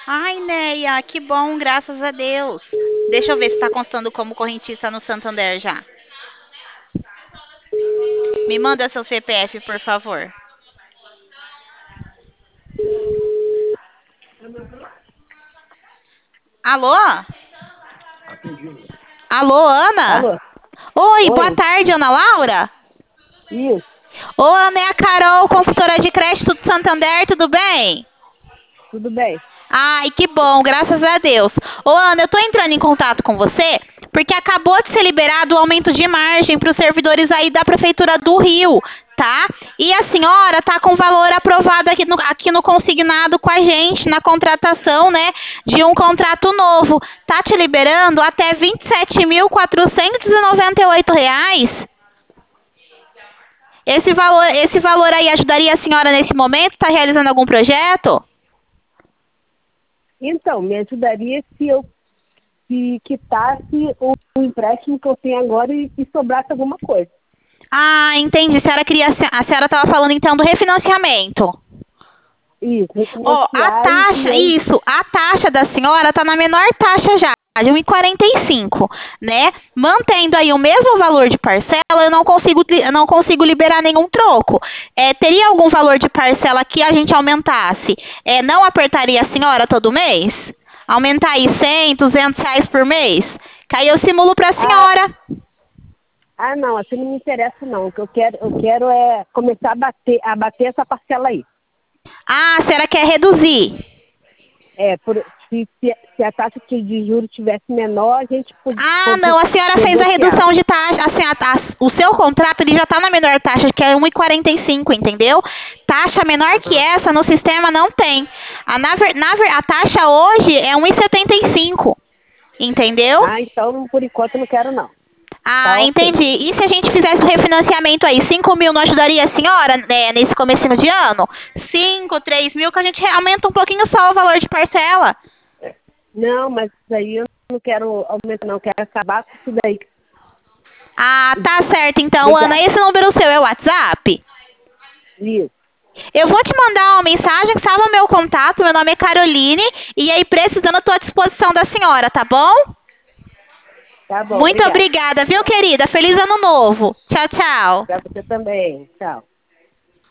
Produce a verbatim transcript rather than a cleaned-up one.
Ai, Neia, que bom, graças a Deus. Deixa eu ver se está constando como correntista no Santander já. Me manda seu C P F, por favor. Alô? Alô, Ana? Alô? Oi, boa Oi? tarde, Ana Laura. Isso, Ô, Ana, é a Carol, consultora de crédito do Santander, tudo bem? tudo bem. Ai, que bom, graças a Deus. Ô, Ana, eu tô entrando em contato com você porque acabou de ser liberado o aumento de margem para os servidores aí da Prefeitura do Rio, tá? E a senhora tá com valor aprovado aqui no, aqui no consignado com a gente, na contratação, né, de um contrato novo. Tá te liberando até vinte e sete mil quatrocentos e noventa e oito reais. Esse valor, esse valor aí ajudaria a senhora nesse momento? Tá realizando algum projeto? Então, me ajudaria se eu se quitasse o, o empréstimo que eu tenho agora e, e sobrasse alguma coisa. Ah, entendi. A senhora queria, a senhora estava falando então do refinanciamento. Isso, Ó, a refinanciar e, e taxa, aí, isso, a taxa da senhora tá na menor taxa já, de um e quarenta e cinco, né? Mantendo aí o mesmo valor de parcela, eu não consigo, eu não consigo liberar nenhum troco. É, teria algum valor de parcela que a gente aumentasse? É, não apertaria a senhora todo mês? Aumentar aí cem, duzentos reais por mês? Que aí eu simulo para a ah, senhora. ah, não, assim não me interessa não. O que eu quero, eu quero é começar a bater, a bater essa parcela aí. Ah, a senhora quer reduzir? É, por, se, se, se a taxa de juros tivesse menor, a gente pod- Ah, pod- não, a senhora fez a redução negociava. de taxa. Assim, a- a- o seu contrato ele já está na menor taxa, que é um e quarenta e cinco, entendeu? Taxa menor que Aham. essa no sistema não tem. A, na, ver- na ver- a taxa hoje é um e setenta e cinco, entendeu? Ah, então por enquanto eu não quero não. Ah, Tá ok. entendi. E se a gente fizesse o refinanciamento aí, cinco mil não ajudaria a senhora, né, nesse comecinho de ano? Cinco, três mil, que a gente aumenta um pouquinho só o valor de parcela. Não, mas isso aí eu não quero aumentar não, quero acabar com isso daí. Ah, tá certo. Então, Ana, Obrigada. esse número seu é o WhatsApp? Isso. Eu vou te mandar uma mensagem que salva o meu contato. Meu nome é Caroline. E aí, precisando, eu tô à disposição da senhora, tá bom? Tá bom, Muito obrigada. obrigada, viu, querida? Feliz ano novo. Tchau, tchau. Pra você também. Tchau.